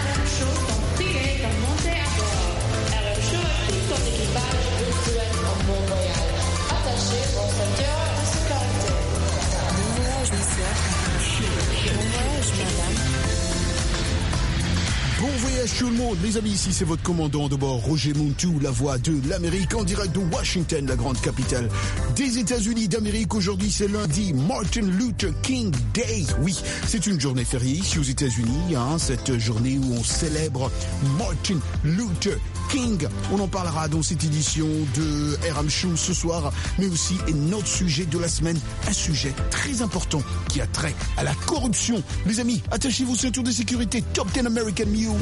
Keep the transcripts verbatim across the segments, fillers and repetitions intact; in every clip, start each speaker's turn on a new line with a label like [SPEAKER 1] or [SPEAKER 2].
[SPEAKER 1] R M Show sont priés de monter à bord. R M Show et tout son équipage vous souhaitent un bon voyage. Attachez vos ceintures de sécurité.
[SPEAKER 2] Bon voyage, monsieur. Bon voyage, madame.
[SPEAKER 3] Bon voyage tout le monde, mes amis, ici c'est votre commandant de bord, Roger Montou, la voix de l'Amérique, en direct de Washington, la grande capitale des États-Unis d'Amérique. Aujourd'hui c'est lundi, Martin Luther King Day. Oui, c'est une journée fériée ici aux États-Unis, hein, cette journée où on célèbre Martin Luther King. On en parlera dans cette édition de R M Show ce soir, mais aussi notre sujet de la semaine, un sujet très important qui a trait à la corruption. Les amis, attachez vos ceintures de sécurité, Top dix American Music.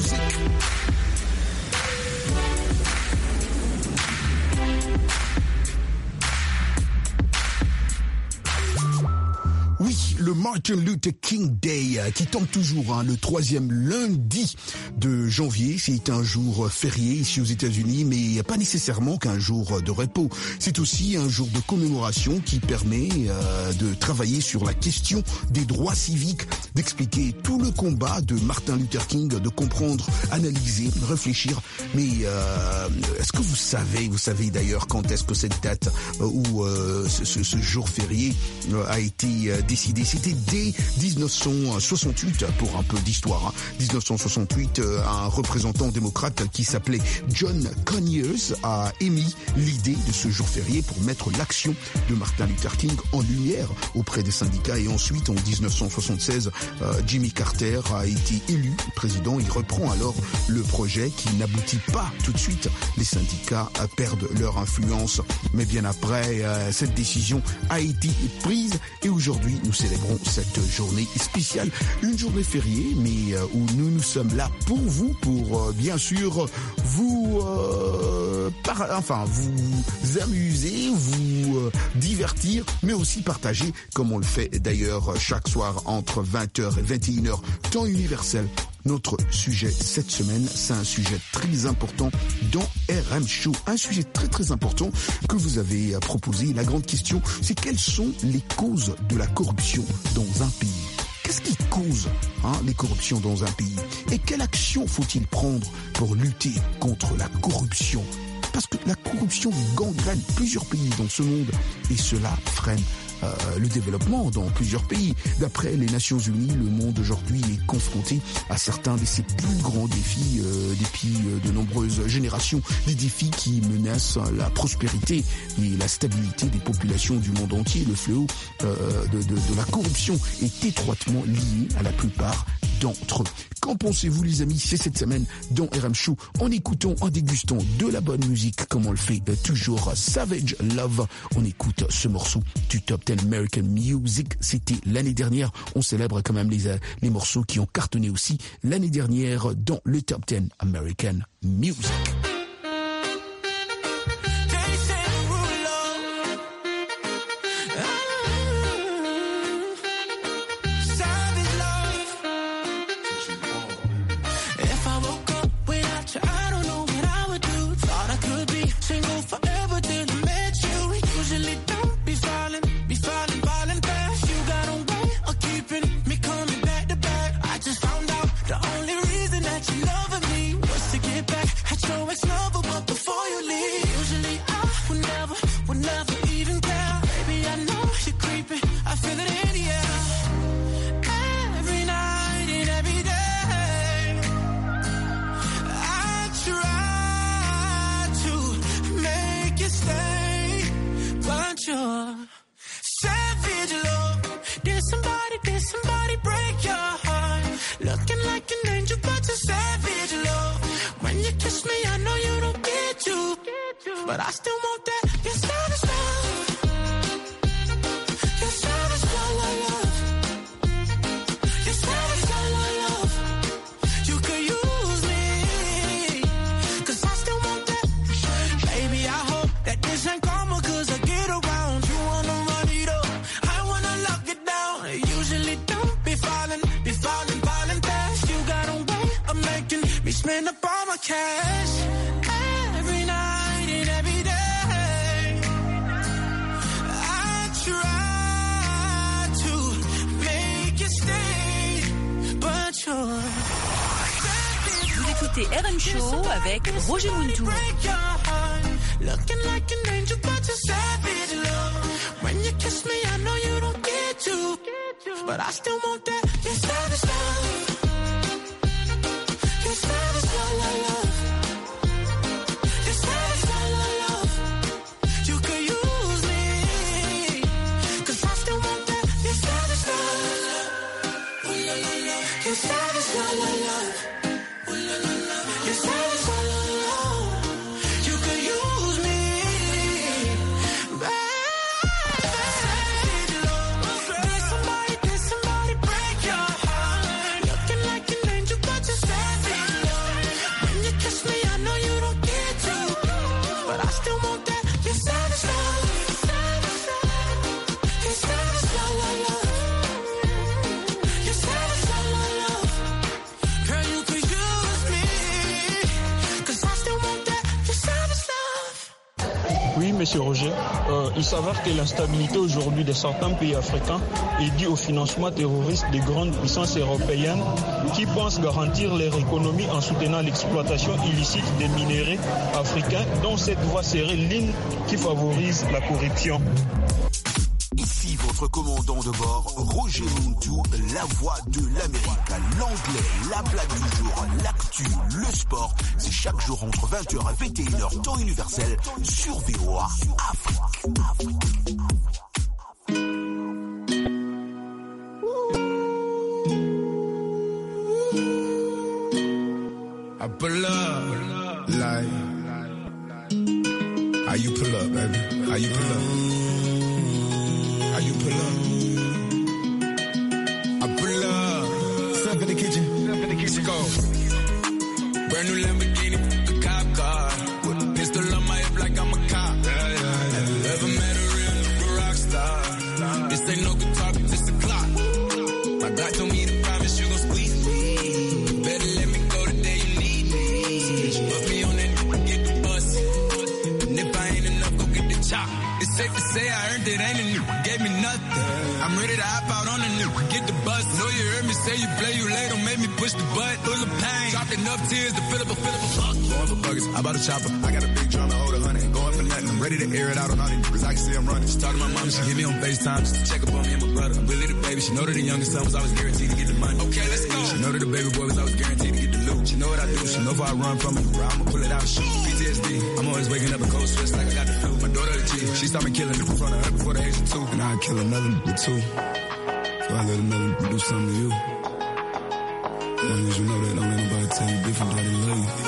[SPEAKER 3] Oui, le Martin Luther King Day qui tombe toujours hein, le troisième lundi de janvier. C'est un jour férié ici aux États-Unis, mais pas nécessairement qu'un jour de repos. C'est aussi un jour de commémoration qui permet euh, de travailler sur la question des droits civiques, d'expliquer tout le combat de Martin Luther King, de comprendre, analyser, réfléchir. Mais euh, est-ce que vous savez, vous savez d'ailleurs quand est-ce que cette date euh, ou euh, ce, ce, ce jour férié euh, a été euh, décidé? C'était dès dix-neuf cent soixante-huit, pour un peu d'histoire. Hein. dix-neuf cent soixante-huit, euh, un représentant démocrate qui s'appelait John Conyers a émis l'idée de ce jour férié pour mettre l'action de Martin Luther King en lumière auprès des syndicats. Et ensuite, en dix-neuf cent soixante-seize, euh, Jimmy Carter a été élu président. Il reprend alors le projet qui n'aboutit pas tout de suite. Les syndicats euh, perdent leur influence. Mais bien après, euh, cette décision a été prise et aujourd'hui, nous célébrons cette journée spéciale, une journée fériée, mais euh, où nous nous sommes là pour vous, pour euh, bien sûr vous, euh, par, enfin vous amuser, vous euh, divertir, mais aussi partager, comme on le fait d'ailleurs chaque soir entre vingt heures et vingt et une heures, temps universel. Notre sujet cette semaine, c'est un sujet très important dans R M Show. Un sujet très très important que vous avez proposé. La grande question, c'est quelles sont les causes de la corruption dans un pays? Qu'est-ce qui cause hein, les corruptions dans un pays? Et quelle action faut-il prendre pour lutter contre la corruption? Parce que la corruption gangrène plusieurs pays dans ce monde et cela freine Euh, le développement dans plusieurs pays. D'après les Nations Unies, le monde aujourd'hui est confronté à certains de ses plus grands défis euh, depuis euh, de nombreuses générations, des défis qui menacent la prospérité et la stabilité des populations du monde entier. Le fléau euh, de, de, de la corruption est étroitement lié à la plupart d'entre eux. Qu'en pensez-vous les amis? C'est cette semaine dans R M Show, en écoutant, en dégustant de la bonne musique comme on le fait euh, toujours. Savage Love, on écoute ce morceau du Top dix American Music. C'était l'année dernière, on célèbre quand même les, euh, les morceaux qui ont cartonné aussi l'année dernière dans le Top dix American Music.
[SPEAKER 4] But I still want that, your savage love. Your savage love, love, love. Your savage love, love, love. You could use me, 'cause I still want that. Baby, I hope that this ain't karma, 'cause I get around. You wanna run it up, I wanna lock it down. I usually don't be falling, be falling, falling fast. You got a way of making me spend up all my cash. Every night and every day, I try to make you stay, but you're savage
[SPEAKER 5] écoutez R M Show avec Roger Muntou.
[SPEAKER 4] Looking like an angel, but you're savage, love. When you kiss me, I know you don't get to, but I still want that. You're savage, love. You're savage, love, love, love. You're savage, love, love, love. You could use me, 'cause I still want that. You're savage, love. Ooh, la, la, la. You're savage, love, love, love. Ooh, la, la, la. You're savage, love, love, love. You could use me, baby. Did somebody, did somebody break your heart? Looking like an angel, but you're savage, love. When you kiss me, I know you don't get to, but I still want that. You're savage, love. You're savage, love, love, love. You're savage, love, love, love. Girl, you could use me, 'cause I still want that. You're savage, love.
[SPEAKER 6] Oui, monsieur Roger. Euh, il s'avère que l'instabilité aujourd'hui de certains pays africains est due au financement terroriste des grandes puissances européennes qui pensent garantir leur économie en soutenant l'exploitation illicite des minéraux africains, dont cette voie serait l'une qui favorise la corruption.
[SPEAKER 3] Ici votre commandant de bord, Roger Muntou, la voix de l'Amérique. L'anglais, la blague du jour, l'actu, le sport, c'est chaque jour entre vingt heures et vingt et une heures, temps universel, sur V O A Afrique.
[SPEAKER 7] I pull up, like, how you pull up, baby? How you pull up? How you pull up? I pull up. Step in the kitchen. Step in the kitchen. Let's go. Brand new Lamborghini, a cop car. With a pistol on my hip like I'm a cop. Yeah, yeah, yeah. Have you ever met a real rock star? This ain't no guitar, but just a clock. My God told me to promise you gon' squeeze me. Better let me go the day you need me. Put me on that, get the bus. And if I ain't enough, go get the chop. It's safe to say I earned it, ain't a new, gave me nothing. I'm ready to hop out on the new, get the bus. Know you heard me say you play, you late, don't make me push the button. Full of pain, dropped enough tears to fill up a, fill up a fuck. Going for buggers, I bought a chopper. I got a big drum to hold a hundred, ain't going for nothing. I'm ready to air it out on all these niggas, I can see I'm running. She talked to my mom, she hit me on FaceTime just to check up on me and my brother. I'm really the baby, she know that the youngest son was always guaranteed to get the money. Okay, let's go. She know that the baby boy was always guaranteed to get the loot. She know what I do, she know if I run from it, I'ma pull it out, shoot. P T S D, I'm always waking up a cold sweats like I got the flu. My daughter the G, she saw me killing in front of her before the age of two. And I'd kill another nigga too. So I let another nigga do something to you. As long as you know that, don't let nobody tell you different that they love you.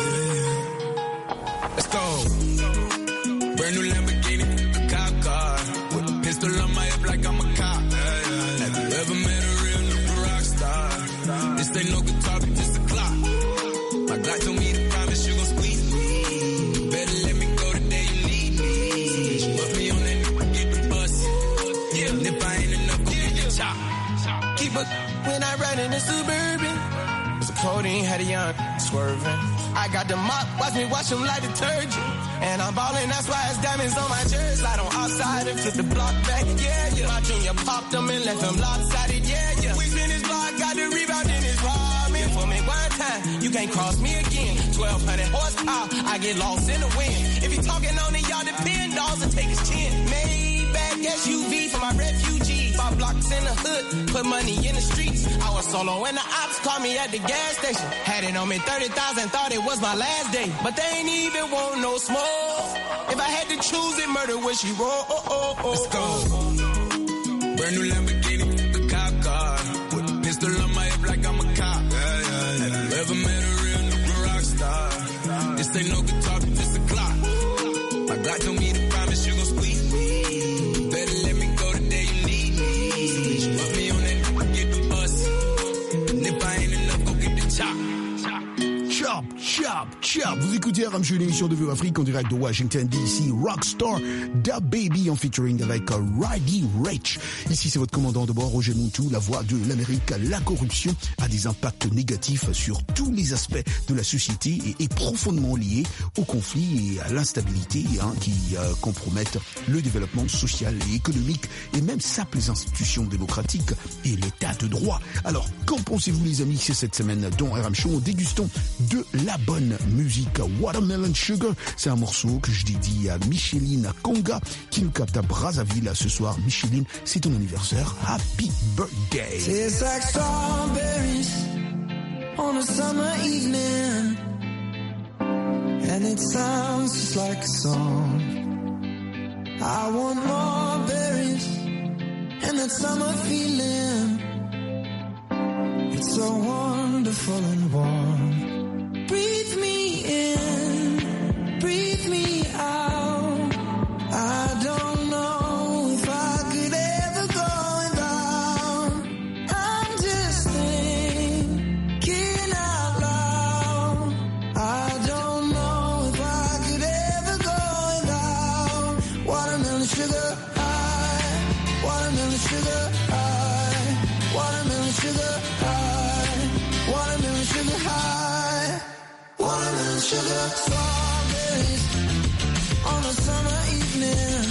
[SPEAKER 7] Let's go. Brand new Lamborghini, a cop car. With a pistol on my hip like I'm a cop. Have you ever met a real nigga rock star? This ain't no guitar, but just a clock. My God told me to promise you gon' squeeze me. Better let me go the day you need me. Put me on that nigga, get the bus. Yeah, and if I ain't enough, go get the chop. Keep up when I ride in the Suburban. The codeine had a young swerving. I got the mop, watch me wash them like detergent. And I'm ballin', that's why it's diamonds on my jersey. Slide on outside and flip the block back, yeah, yeah. My junior popped them and left them lopsided, yeah, yeah. We finished block, got the rebound in his ramen. For me one time, you can't cross me again. twelve hundred horsepower, I get lost in the wind. If you talking on it, y'all depend, dolls and take his chin. Maybach S U V for my refugees. Five blocks in the hood, put money in the streets. I was solo and the ops called me at the gas station. Had it on me thirty thousand, thought it was my last day. But they ain't even want no smoke. If I had to choose it, murder would she roll? Oh, oh, oh, let's go. Brand new Lamborghini, a cop car. With a pistol on my hip like I'm a cop. Yeah, yeah, yeah. Have you ever met a real nigga rock star? This ain't no guitar, but just a clock. My God told me to promise you gon' squeeze me. Better let me go the day you need me. Put me on that nigga, get the bus. And if I ain't enough, go get the chop.
[SPEAKER 3] Chop, chop, chop. Vous écoutez R M Show, l'émission de V O A Afrique en direct de Washington D C. Rockstar, Da Baby en featuring avec Roddy Ricch. Ici, c'est votre commandant de bord, Roger Muntou, la voix de l'Amérique. La corruption a des impacts négatifs sur tous les aspects de la société et est profondément liée au conflit et à l'instabilité hein, qui euh, compromettent le développement social et économique et même sapent les institutions démocratiques et l'état de droit. Alors, qu'en pensez-vous les amis? C'est cette semaine dans R M Show. Dégustons deux de la bonne musique. Watermelon Sugar, c'est un morceau que je dédie à Micheline Konga qui nous capte à Brazzaville ce soir. Micheline, c'est ton anniversaire. Happy birthday.
[SPEAKER 4] Tastes like strawberries on a summer evening, and it sounds just like a song. I want more berries and that summer feeling. It's so wonderful and warm. Breathe me in, breathe me out. I don't know if I could ever go without. I'm just thinking out loud. I don't know if I could ever go without. Watermelon sugar high, watermelon sugar high, watermelon sugar high, watermelon sugar high, watermelon sugar. Strawberries on a summer evening.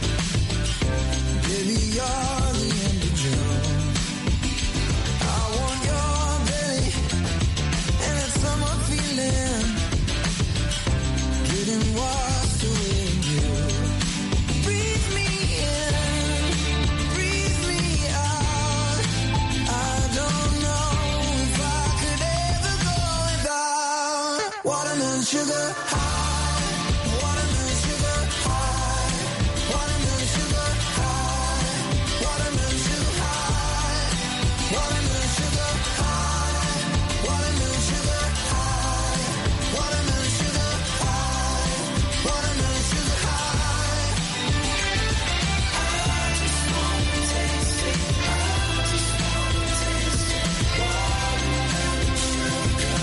[SPEAKER 4] Baby, you're the end of June. I want your belly and that summer feeling, getting washed away in you. Breathe me in, breathe me out. I don't know if I could ever go without. Watermelon sugar high, watermelon sugar high, watermelon sugar high, watermelon sugar high, watermelon sugar high, watermelon sugar high, watermelon sugar high, watermelon sugar high. I just wanna taste it, I just wanna taste it. Watermelon sugar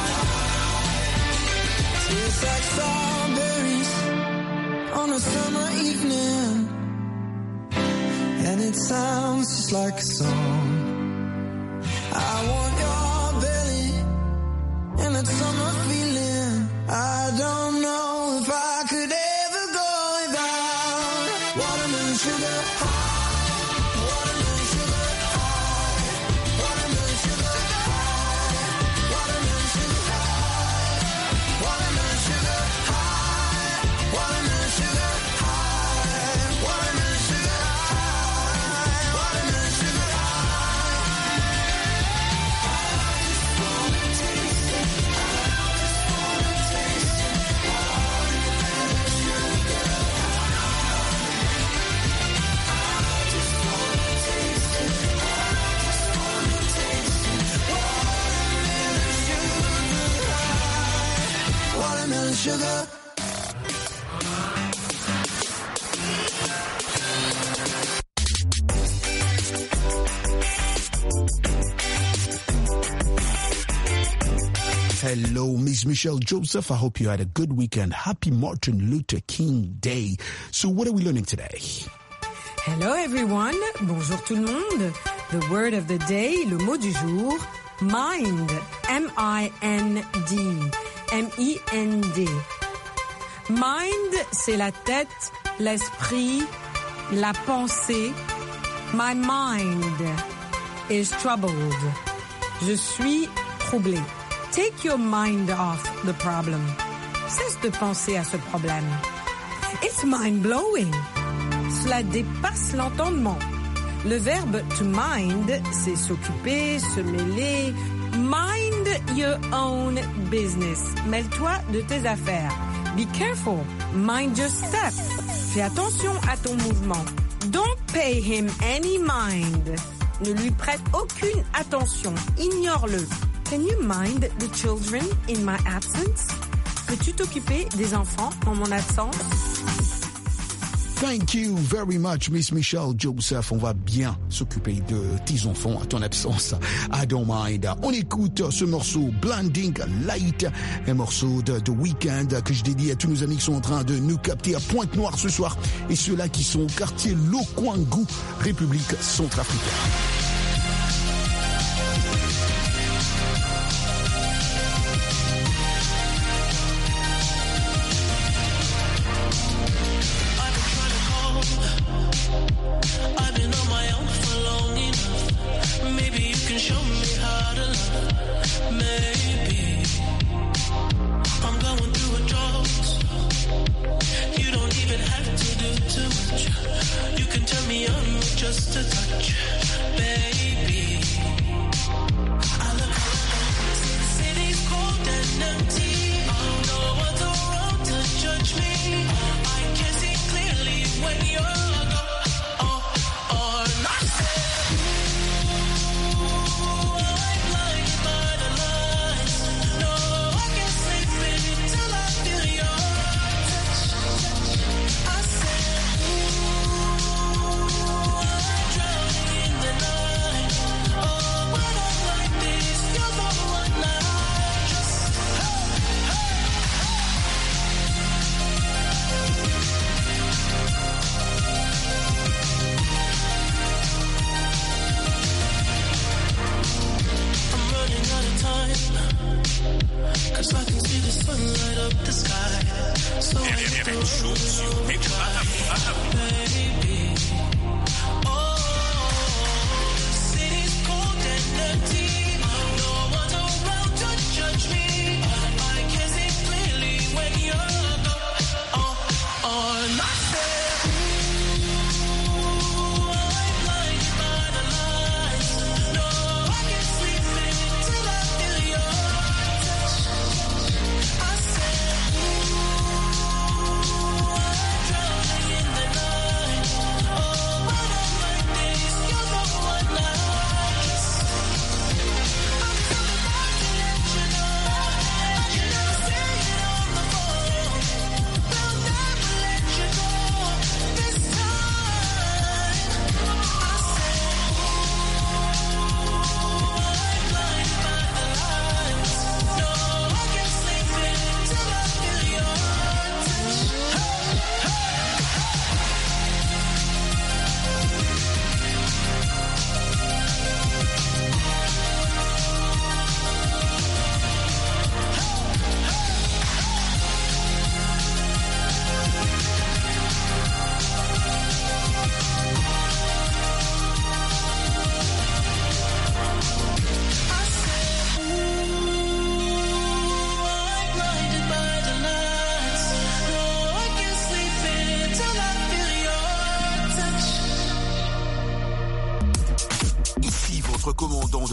[SPEAKER 4] high. Tastes like strawberries on a summer evening, and it sounds just like a song. I want your belly and that summer feeling. I don't know if I could ever go without. Watermelon sugar high, watermelon sugar high, watermelon sugar high, watermelon sugar high, watermelon sugar high, watermelon sugar high, watermelon sugar high, watermelon sugar high. I just wanna taste it, I just wanna taste it. Watermelon sugar high. I just wanna taste it, I just wanna taste it. Watermelon sugar high, watermelon sugar.
[SPEAKER 3] Hello, Miss Michelle Joseph. I hope you had a good weekend. Happy Martin Luther King Day. So what are we learning today?
[SPEAKER 8] Hello everyone, bonjour tout le monde. The word of the day, le mot du jour, mind, M I N D, M I N D. Mind, c'est la tête, l'esprit, la pensée. My mind is troubled. Je suis troublé. Take your mind off the problem. Cesse de penser à ce problème. It's mind-blowing. Cela dépasse l'entendement. Le verbe to mind, c'est s'occuper, se mêler. Mind your own business. Mêle-toi de tes affaires. Be careful. Mind your step. Fais attention à ton mouvement. Don't pay him any mind. Ne lui prête aucune attention. Ignore-le. Can you mind the children in my absence? Peux-tu t'occuper des enfants en mon absence?
[SPEAKER 3] Thank you very much, Miss Michelle Joseph. On va bien s'occuper de tes enfants à ton absence. I don't mind. On écoute ce morceau Blinding Light, un morceau de The Weeknd que je dédie à tous nos amis qui sont en train de nous capter à Pointe-Noire ce soir et ceux-là qui sont au quartier Lokwangu, République centrafricaine.
[SPEAKER 4] Maybe you can show me how to love. Maybe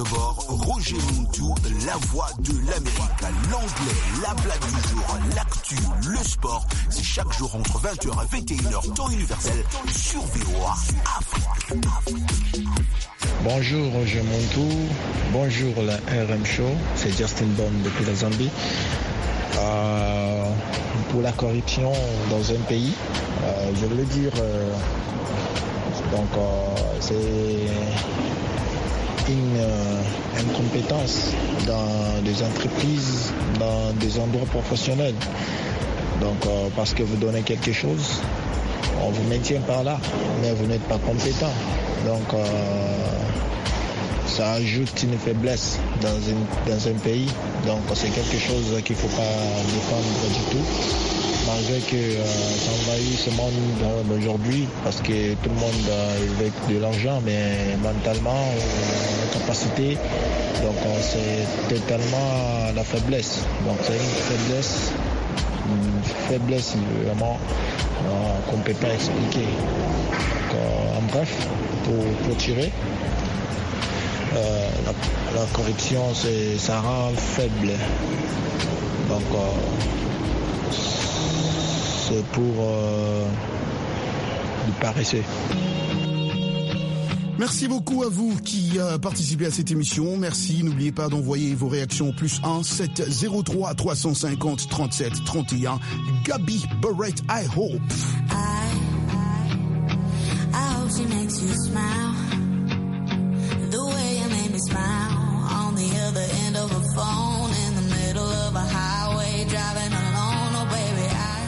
[SPEAKER 3] de bord, Roger Montou, la voix de l'Amérique. L'anglais, la blague du jour, l'actu, le sport, c'est chaque jour entre vingt heures et vingt et une heures, temps universel, sur V O A Afrique.
[SPEAKER 9] Bonjour Roger Montou, bonjour la R M Show, c'est Justin Bond depuis la Zambie. Euh, pour la corruption dans un pays, euh, je voulais dire, euh, donc euh, c'est une euh, incompétence dans des entreprises, dans des endroits professionnels. Donc euh, parce que vous donnez quelque chose, on vous maintient par là, mais vous n'êtes pas compétent. Donc euh, ça ajoute une faiblesse dans, une, dans un pays. Donc c'est quelque chose qu'il ne faut pas défendre du tout. Malgré que euh, ça envahit ce monde d'aujourd'hui, parce que tout le monde euh, veut de l'argent, mais mentalement, euh, la capacité, donc euh, c'est totalement la faiblesse. Donc c'est une faiblesse, une faiblesse vraiment euh, qu'on ne peut pas expliquer. Donc, euh, en bref, pour clôturer, euh, la, la corruption, c'est, ça rend faible. Donc euh, c'est pour euh, du paresseux.
[SPEAKER 3] Merci beaucoup à vous qui euh, participez à cette émission. Merci. N'oubliez pas d'envoyer vos réactions au plus un sept zéro trois trois cent cinquante trente-sept trente et un. Gabi Barrett, I hope.
[SPEAKER 10] I, I, I hope she makes you smile. The way you made me smile on the other end of a phone in the middle of a highway driving alone. Oh baby, I,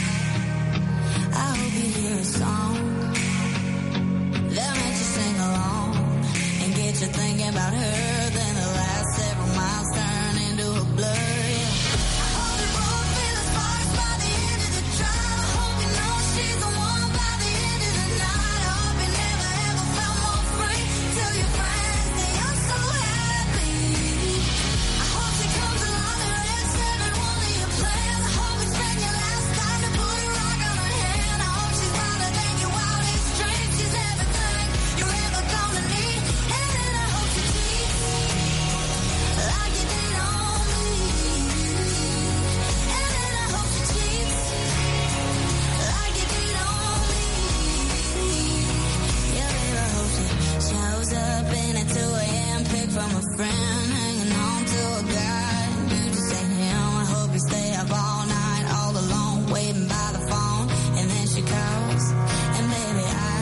[SPEAKER 10] I hope you hear a song that makes you sing along and get you thinking about her. Then the last several miles turn into a blur. Yeah. I hope you both feel the sparks by the end of the drive. I hope you know she's the one by the end of the night. I hope you never ever felt more free till your friends say you're so happy. I hope she comes along and wrecks every one of your plans. I hope you spend your last time to put a rock on her hand. I hope she's wilder than your wildest dreams. She's everything you're ever gonna need. And then I hope she cheats like you did on me. And then I hope she cheats like you did on me. Yeah, baby, I hope she shows up in at two a.m. pick from a friend, hanging on to a guy. You just ain't him. I hope you stay up all night, all alone, waiting by the phone. And then she calls, and baby, I,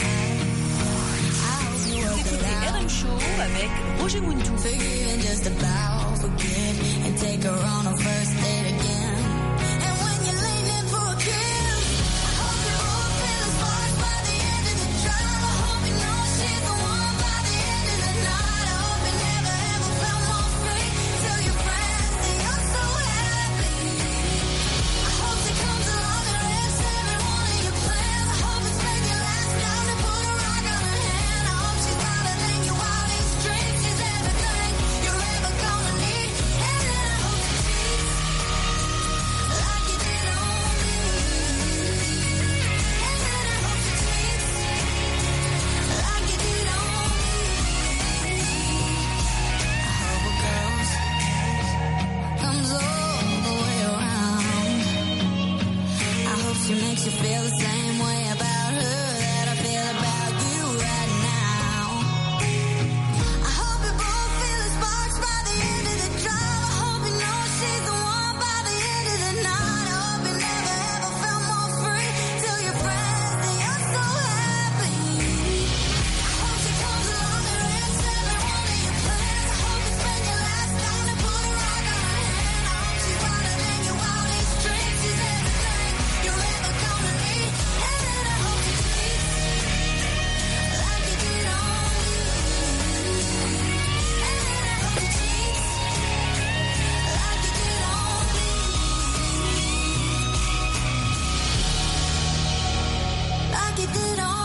[SPEAKER 10] I hope you work it
[SPEAKER 5] Écoutez
[SPEAKER 10] out.
[SPEAKER 5] R M Show avec Roger Muntou.
[SPEAKER 10] Figure you can just about forget and take her on a first date again. And when you're leaning for a kiss, I hope you both feel the sparks by the end of the drive. I hope you know she's the one by the end of the night. I hope you never ever felt more free till your friends say you're so happy. I hope she comes along and wrecks every one of your plans. I hope you spend your last dime to put a rock on her hand. I hope she's wilder than your wildest dreams. She's everything you're ever gonna need. And then I hope she cheats like you did on me. And then I hope she cheats like you did on me. I hope a girl's comes all the way around. I hope she makes you feel the same way about her that I feel about you right now. I hope you both feel the sparks by the end of the drive. I hope you know she's the one by the end of the night. I hope you never ever felt more free till your friends say you're so happy. I hope she comes along and wrecks every one of your plans. I hope you spend your last dime to put a rock on her hand. I hope she's wilder than your wildest dreams. She's everything you're ever gonna need. And then I hope she cheats like you did on me. And then I hope she cheats like you did on me. Like you did on me.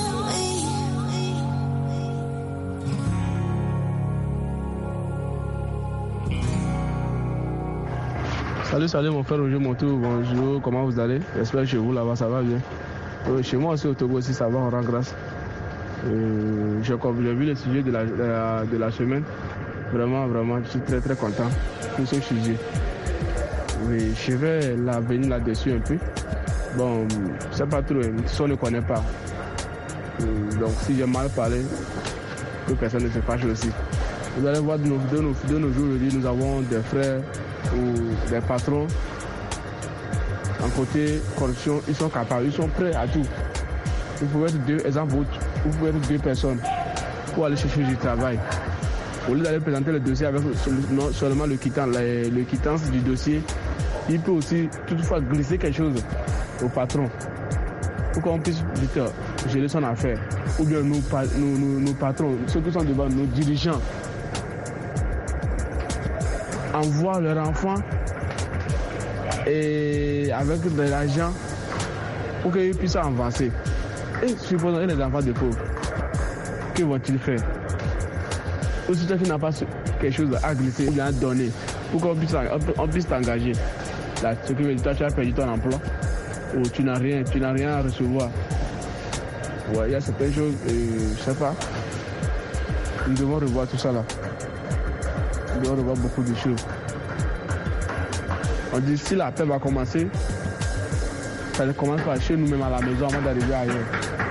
[SPEAKER 6] Salut, salut mon frère Roger Montou, bonjour, comment vous allez? J'espère que chez vous là-bas ça va bien. Euh, chez moi aussi au Togo aussi ça va, on rend grâce.
[SPEAKER 11] Euh, j'ai, j'ai vu le sujet de la, de la, de la semaine. Vraiment, vraiment, je suis très très content pour ce sujet. Oui, je vais la venir là-dessus un peu. Bon, je ne sais pas trop, si on ne connaît pas. Euh, donc si j'ai mal parlé, que personne ne se fâche aussi. Vous allez voir de nos, de nos, de nos jours, nous avons des frères ou des patrons. En côté corruption, ils sont capables, ils sont prêts à tout. Vous pouvez être deux, exemple, vous pouvez être deux personnes pour aller chercher du travail. Au lieu d'aller présenter le dossier avec non seulement le quittance, le, le quittance du dossier, il peut aussi toutefois glisser quelque chose au patron pour qu'on puisse vite gérer son affaire. Ou bien nos, nos, nos, nos patrons, ceux qui sont devant nos dirigeants, envoient leurs enfants et avec de l'argent pour qu'ils puissent avancer. Et supposons les enfants de pauvres, que vont-ils faire? Aussi toi qui n'as pas quelque chose à glisser ou bien à donner pour qu'on puisse, on puisse t'engager. Là, ce qui veut dire, toi tu as perdu ton emploi ou tu n'as rien, tu n'as rien à recevoir. Ouais, il y a certaines choses, euh, je sais pas. Nous devons revoir tout ça là. Nous devons revoir beaucoup de choses. On dit si la paix va commencer, ça commence par chez nous-mêmes à la maison avant d'arriver ailleurs.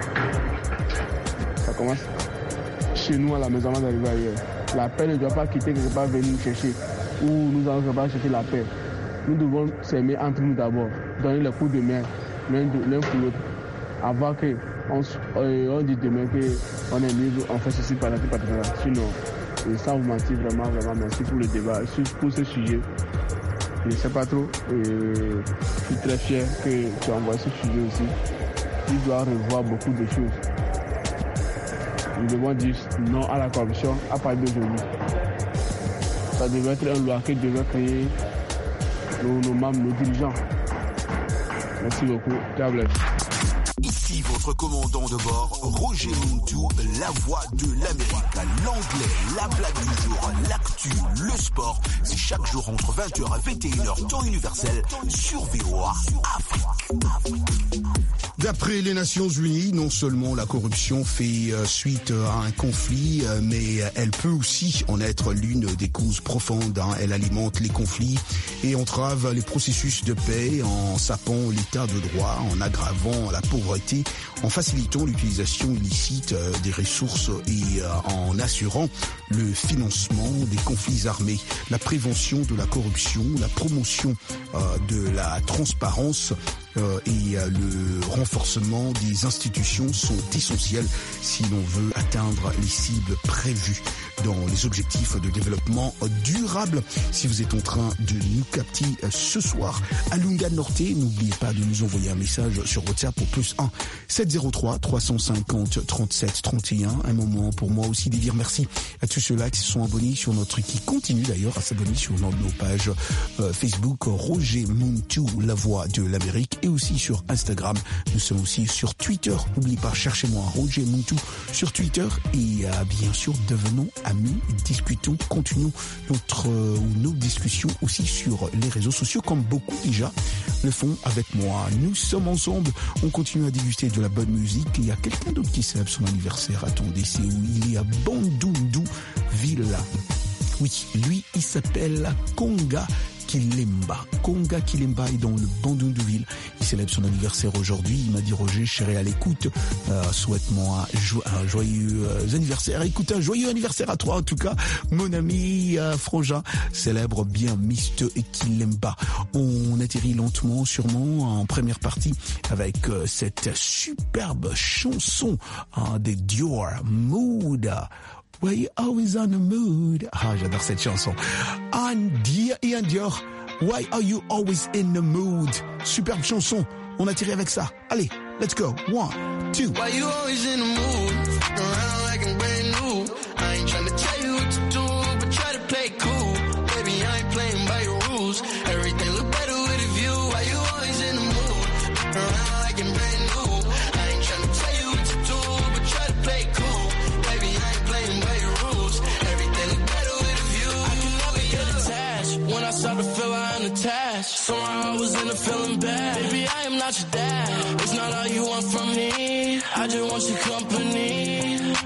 [SPEAKER 11] Ça commence chez nous à la maison avant d'arriver ailleurs. La paix ne doit pas quitter quelque part venir nous chercher. Ou nous allons pas chercher la paix. Nous devons s'aimer entre nous d'abord. Donner le coup de main, l'un pour l'autre. Avant qu'on on dit demain qu'on est libre, on fait ceci par là, par là. Sinon, et sans vous mentir, vraiment, vraiment, merci pour le débat. Pour ce sujet, je ne sais pas trop. Et je suis très fier que tu envoies ce sujet aussi. Il doit revoir beaucoup de choses. Nous devons dire non à la corruption à partir d'aujourd'hui. Ça devait être une loi qui devait créer nos, nos membres, nos dirigeants. Merci beaucoup. God bless.
[SPEAKER 3] Ici votre commandant de bord, Roger Muntu, la voix de l'Amérique. L'anglais, la blague du jour, l'actu, le sport. C'est chaque jour entre vingt heures et vingt et une heures, temps universel, sur V O A Afrique. D'après les Nations Unies, non seulement la corruption fait suite à un conflit, mais elle peut aussi en être l'une des causes profondes. Elle alimente les conflits et entrave les processus de paix en sapant l'état de droit, en aggravant la pauvreté, en facilitant l'utilisation illicite des ressources et en assurant le financement des conflits armés, la prévention de la corruption, la promotion de la transparence et le renforcement des institutions sont essentiels si l'on veut atteindre les cibles prévues dans les objectifs de développement durable. Si vous êtes en train de nous capter ce soir à Lunga Norte, n'oubliez pas de nous envoyer un message sur WhatsApp au plus un sept zéro trois trois cent cinquante trente-sept trente et un. Un moment pour moi aussi de dire merci à tous ceux-là qui se sont abonnés sur notre, qui continuent d'ailleurs à s'abonner sur nos pages euh, Facebook Roger Muntu, la voix de l'Amérique, et aussi sur Instagram. Nous sommes aussi sur Twitter. N'oubliez pas, cherchez-moi Roger Muntu sur Twitter et euh, bien sûr devenons amis, discutons, continuons notre euh, nos discussions aussi sur les réseaux sociaux comme beaucoup déjà le font avec moi. Nous sommes ensemble, on continue à déguster de la bonne musique. Il y a quelqu'un d'autre qui célèbre son anniversaire. Attendez, c'est où? Il est à Bandundu Villa. Oui, lui, il s'appelle Konga Kilemba. Konga Kilemba est dans le Bandundu-ville. Il célèbre son anniversaire aujourd'hui. Il m'a dit, Roger, chéri, à l'écoute, euh, souhaite-moi un, jo- un joyeux euh, anniversaire. Écoute, un joyeux anniversaire à toi, en tout cas. Mon ami euh, Frangin célèbre bien mister Kilemba. On atterrit lentement, sûrement, en première partie avec euh, cette superbe chanson hein, des Dior, Mood. Were you always on the mood? Ah, j'adore cette chanson. And Dia et Dior, why are you always in the mood? Superbe chanson. On a tiré avec ça. Allez, let's go. One, two.
[SPEAKER 4] Why you always in the mood? Around like I'm brand new. I ain't trying to tell you what to do, but try to play cool. Baby, I ain't playing by your rules. Everything look better with a view. Why you always in the mood? Around like I'm brand new. I ain't trying to tell you what to do, but try to play cool. Baby, I ain't playing by your rules. Everything look better with a view. I can never get attached. When I start to feel I'm attached, somehow I was in a feeling bad. Baby, I am not your dad. It's not all you want from me. I just want your company.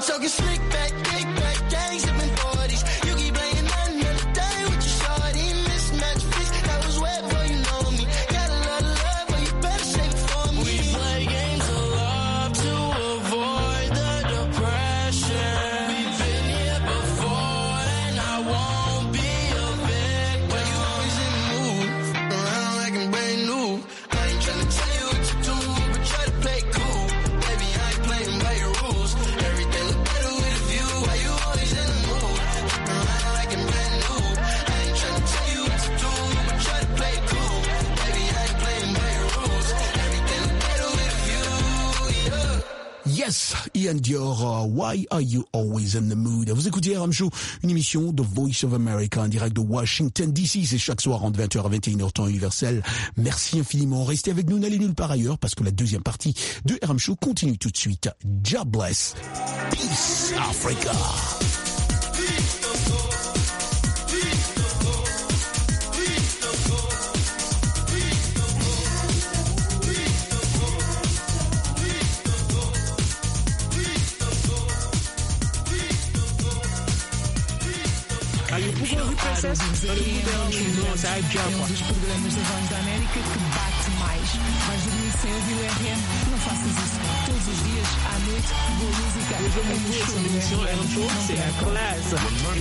[SPEAKER 4] talking slick back, kick back, gang sipping forties. You keep playing another day with your shorty. Mismatch fits, that was wet before you know me. Got a lot of love, but you better save it for me. We play games of love to avoid the depression. We've been here before, and I won't be a victim. Why you always in the mood? Fuck around like I'm brand new. I ain't tryna tell you what to do, but try to play cool. Baby, I ain't playing by your rules. Everything look better with a view. Why you always in the mood? Fuck around like I'm brand new. I ain't tryna tell you what to do, but try to play cool. Baby, I ain't playing by your rules. Everything look better with a view, yeah.
[SPEAKER 3] Yes, Ian Dior, uh, Why Are You Always in the Mood? Vous écoutez R M Show, une émission de Voice of America en direct de Washington D C. C'est chaque soir entre vingt heures et vingt et une heures temps universel. Merci infiniment. Restez avec nous, n'allez nulle part ailleurs parce que la deuxième partie de R M Show continue tout de suite. God bless. Peace, Africa.
[SPEAKER 12] Pouvoir processo, para o
[SPEAKER 13] É um dos programas da Voz da América que bate mais. Vais dormir sem ouvir o R M? Não faças isso. Todos os dias, à noite, boa música.
[SPEAKER 12] É um show, c'est la classe.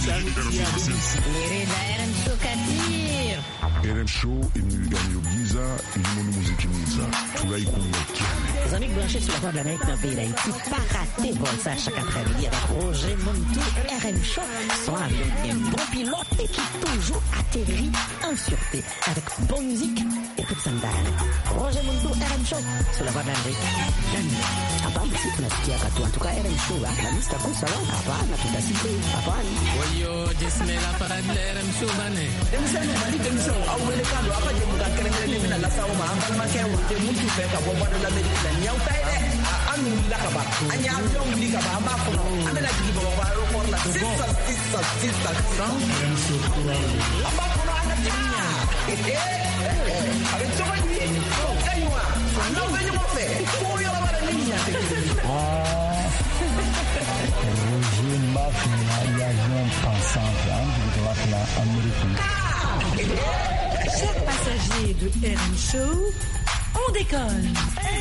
[SPEAKER 14] Era um chocatir.
[SPEAKER 15] R M Show imilingani yogiza ilimono muziki mwiza tulaikumwekea.
[SPEAKER 14] Les amis branchés sur la Voix de l'Amérique dans le pays d'Haïti, pas rater vol ça chaque après-midi avec Roger Montou, R M Show, son avion bien bon pilote et qui toujours atterrit en sûreté avec bonne musique et peu de sandales. Roger Montou, R M Show, sur la Voix de l'Amérique. Hapa msi tunasikia katu, en tout cas R M Show, la lista kusa wa, hapana tutasikia, hapana.
[SPEAKER 12] Wayo, jismela parade R M Show bane.
[SPEAKER 16] Demisano mali demisano awele kando apa je muka kerengere mina la sawo ma ambal ma ke wote muntu fe ka bo bado la America la nyaw tay de anu la ka ba anya avion li ka ba ma ko no amela ji bo ba ro por la sista sista sista sound aba ko no ana tinya eh eh avec so many kaywa no venyo mo fe ko yo la ba la niña
[SPEAKER 17] ah Roger Mafia y avion pensant de la américaine.
[SPEAKER 8] Chers passagers de R M Show, on décolle.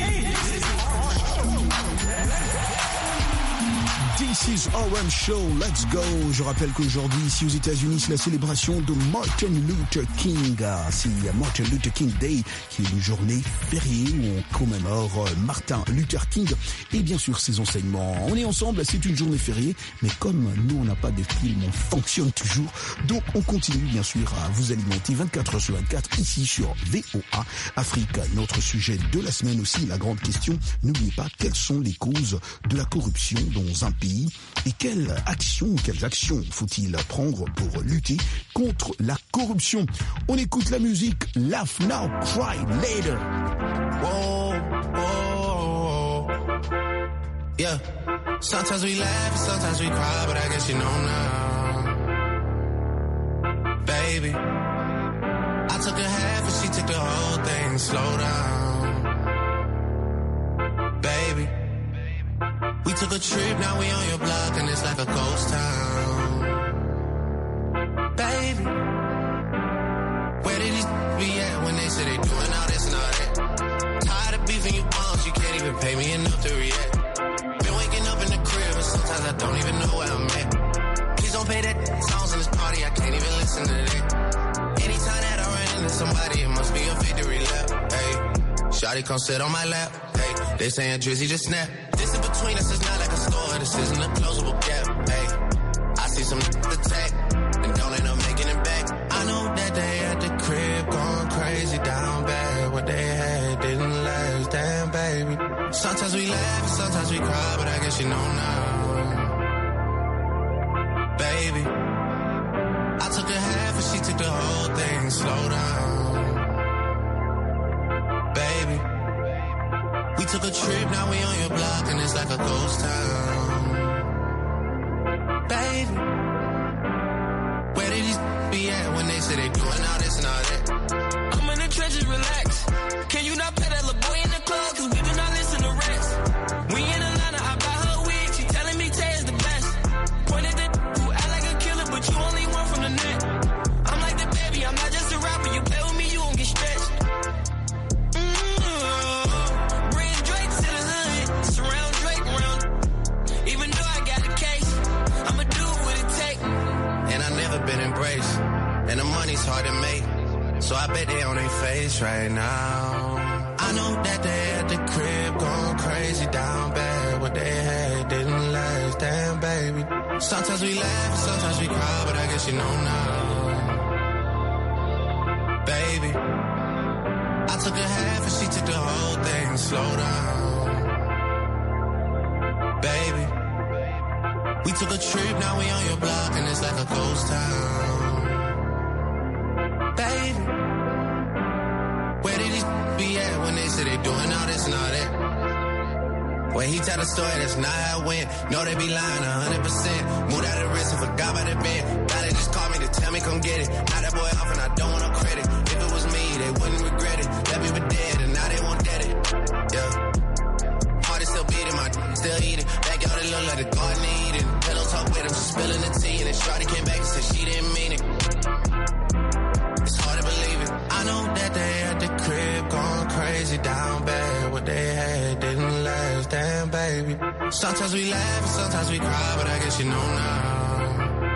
[SPEAKER 3] This is R M Show, let's go. Je rappelle qu'aujourd'hui, ici aux États-Unis, c'est la célébration de Martin Luther King. C'est Martin Luther King Day, qui est une journée fériée où on commémore Martin Luther King et bien sûr ses enseignements. On est ensemble, c'est une journée fériée, mais comme nous, on n'a pas de film, on fonctionne toujours. Donc, on continue bien sûr à vous alimenter vingt-quatre heures sur vingt-quatre ici sur V O A Africa. Notre sujet de la semaine aussi, la grande question, n'oubliez pas quelles sont les causes de la corruption dans un pays et quelles actions, quelles actions faut-il prendre pour lutter contre la corruption. On écoute la musique Laugh Now, Cry Later.
[SPEAKER 4] Whoa, whoa, yeah. Sometimes we laugh, sometimes we cry, but I guess you know now, baby. I took a half and she took the whole thing. Slow down, baby. We took a trip, now we on your block and it's like a ghost town, baby. Where did these be at when they say they doing all this and all that? Tired of beefing you bums, you can't even pay me enough to react. Been waking up in the crib and sometimes I don't even know where I'm at. Please don't pay that songs in this party, I can't even listen to that. Anytime that I run into somebody, it must be a victory lap. Hey, shawty come sit on my lap. Hey, they saying Drizzy just snap. This in between us is not like a store, this isn't a closable gap. Hey, I see some attack and don't end up making it back. I know that they at the crib going crazy down bad. What they had didn't last, damn baby. Sometimes we laugh and sometimes we cry, but I guess you know now, baby. I took a half and she took the whole thing. Slow down, baby. We took a trip, now we on your block and it's like a ghost town, baby. Where did these be at when they say they doing all this and all that? I'm in the trenches, relax. Can you not pay that little boy in the club? Cause we do not listen to rats. We in Atlanta, I buy her wig. She telling me Tay is the
[SPEAKER 18] never been embraced. And the money's hard to make, so I bet they on their face right now. I know that they at the crib going crazy down bad. What they had didn't last, damn baby. Sometimes we laugh, sometimes we cry, but I guess you know now. Baby, I took a half and she took the whole thing. Slow down, baby. We took a trip, now we on your block and it's like a ghost town. Baby, where did these be at when they say they doing all this and all that? When he tell the story, that's not how it went. No, they be lying one hundred percent. Moved out of the wrist and forgot about the bed. Now they just call me to tell me come get it. Now that boy off and I don't want no credit. If it was me, they wouldn't regret it. Left me for dead and now they won't get it. Yeah. Heart is still beating, my d- still eating. Backyard it look like the garden eating. Pillow talk with him, she spilling the tea. And then Shawty came back and said she didn't mean it. It's hard to believe it. I know that they at the crib going crazy down bad. What they had didn't last, damn baby. Sometimes we laugh and sometimes we cry, but I guess you know now.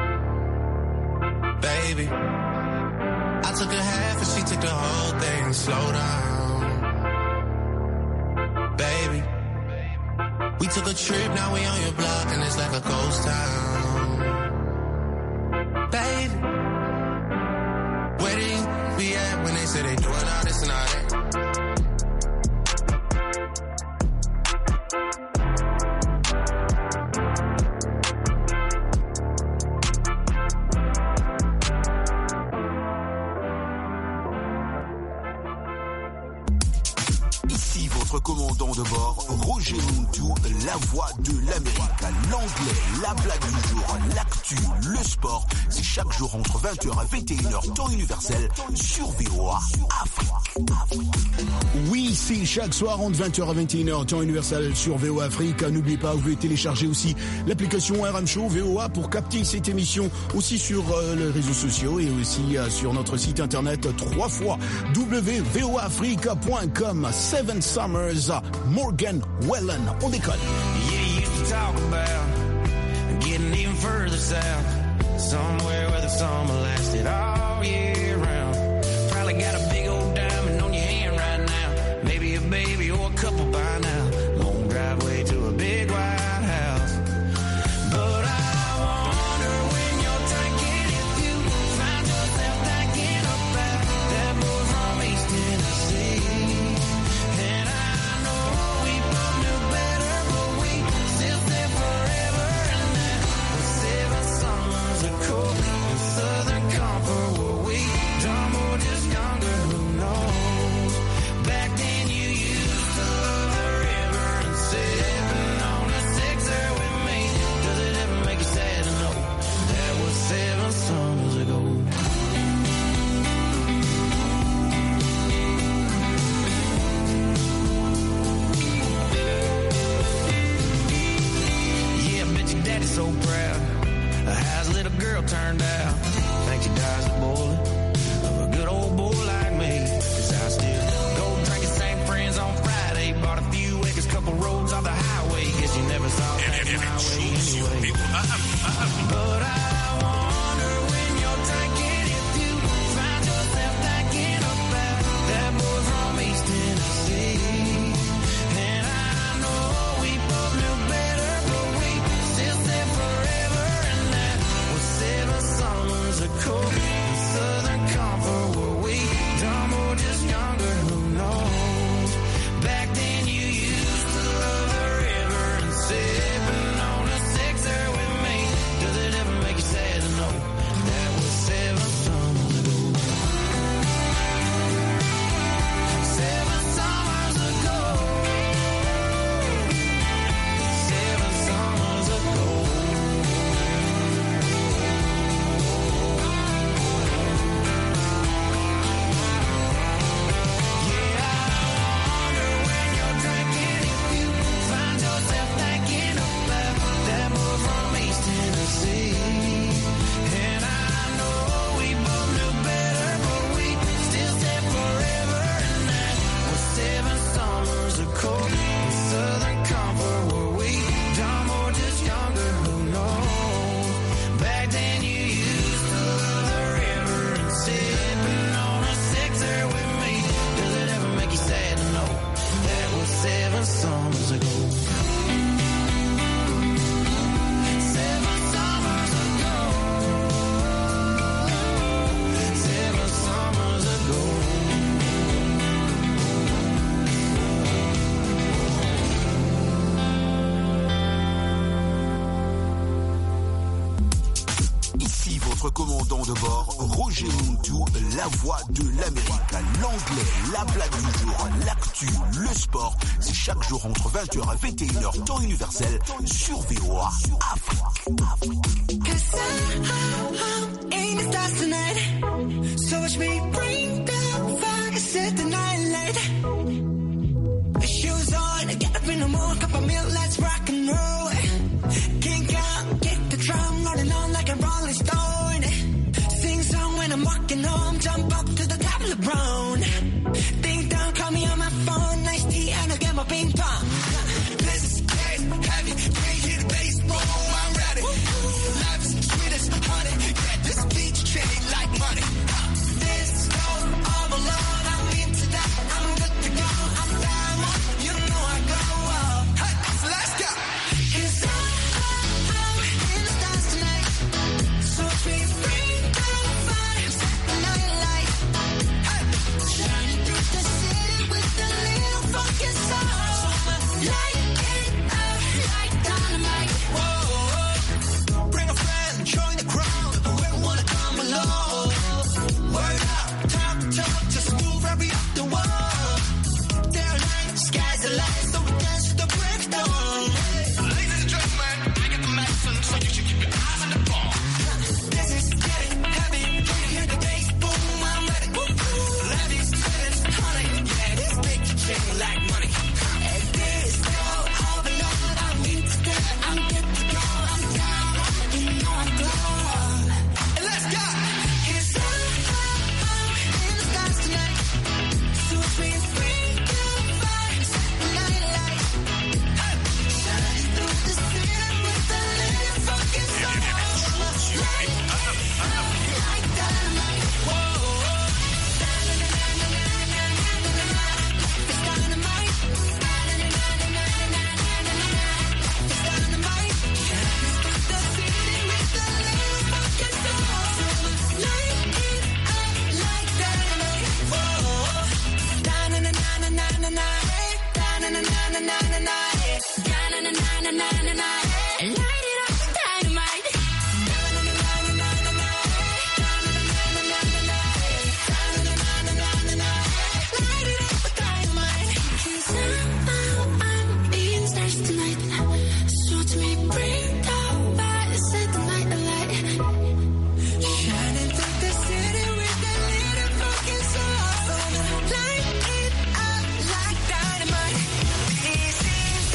[SPEAKER 18] Baby, I took a half and she took the whole thing. Slow down, baby. We took a trip, now we on your block and it's like a ghost town. Baby, where did you be at when they say they doing all this and all that?
[SPEAKER 3] Ici votre commandant de bord, Roger Muntu, la voix de l'Amérique. L'anglais, la blague du jour, l'actu, le sport, c'est chaque jour entre vingt heures et vingt et une heures, temps universel, sur V O A Afrique.
[SPEAKER 19] Oui, c'est chaque soir entre vingt heures et vingt et une heures, temps universel sur V O A Afrique. N'oubliez pas, vous pouvez télécharger aussi l'application R M Show V O A pour capter cette émission aussi sur euh, les réseaux sociaux et aussi euh, sur notre site internet trois fois w v o africa point com. Seven Summers, Morgan Wallen. On décolle.
[SPEAKER 18] Yeah, you used to talk about getting even further south, somewhere where the summer lasted all year round. Probably got a big old diamond on your hand right now, maybe a baby or a couple by now. Long driveway to a big white house. But I wonder when you're thinking if you find yourself thinking about that boy from East Tennessee. And I know we both knew better, but we still said forever. And that was seven summers ago in Southern Comfort, were we dumb or just younger? Who knows? Back then you used to love the river and sipping on a sixer with me. Does it ever make you sad to know that was seven summers ago? Yeah, I bet your daddy's so proud of how his little girl turned out. Think she dies of boiling of a good old boy like me. 'Cause I still go drinking, same friends on Friday. Bought a few acres, couple roads off the highway. Guess you never saw things my way anyway. But I wonder when you're thinking if you find yourself thinking about that boy from East Tennessee. And I know we both knew better, but we still said forever. And that was seven summers ago in Southern Comfort, were we dumb or just younger? Who knows? Back then you used to love the river and sipping on a
[SPEAKER 3] Ici votre commandant de bord, Roger Montou, la voix de l'Amérique. L'anglais, la blague du jour, l'actu, le sport. C'est chaque jour entre vingt heures et vingt et une heures, temps universel, sur V O A Afrique.
[SPEAKER 4] Shoes on, get up in the morning, cup of milk, let's rock and roll. Kink out, kick the drum, rolling on like a rolling stone. Sing song when I'm walking home, jump up to the top of the brown. Ding dong, call me on my phone, nice tea and I'll get my ping pong. This is getting heavy, can't hear the bass, boom, I'm ready. Life is sweet as honey, yeah, this beach chain like money. This is all alone, I'm into that, I'm good to go, I'm down, you know I go up. Hey, so let's go. 'Cause I'm in the stars tonight, so we bring down the fire, set the night light. Hey, shining through the city with a little funky soul. Light it up like dynamite. Whoa, bring a friend, join the crowd, whoever wanna come along. Word up, talk, talk, just move right up the wall. There night, skies the light, so we dance to the break of dawn. Ladies and gentlemen, I got the medicine, so you should keep your eyes on the ball. This is getting heavy, can you hear the bass? Boom, I'm ready. Levies, tennis, honey, yeah, this big chain like money. And this go all alone, I'm into that, I'm good to go, I'm down, you know I go. And let's go. 'Cause I'm in the stars tonight, so we bring down the fire, set the night light. Hey, shining through the city with a little funky soul. Light it up like dynamite. Whoa, it's dynamite. It's dynamite. Shining through the city with a little funky soul. Light it up like dynamite. Whoa, da-na-na-na-na-na-na, da-na-na-na-na-na-na, da-na-na-na-na-na-na, light it up, dynamite. Da-na-na-na-na-na-na, da-na-na-na-na-na-na, da-na-na-na-na-na-na, light it up, dynamite. 'Cause I'm, I'm in stars tonight, so to me bring down fire, set the night alight. Shining through the city with a little funky soul. Light it up like dynamite. This is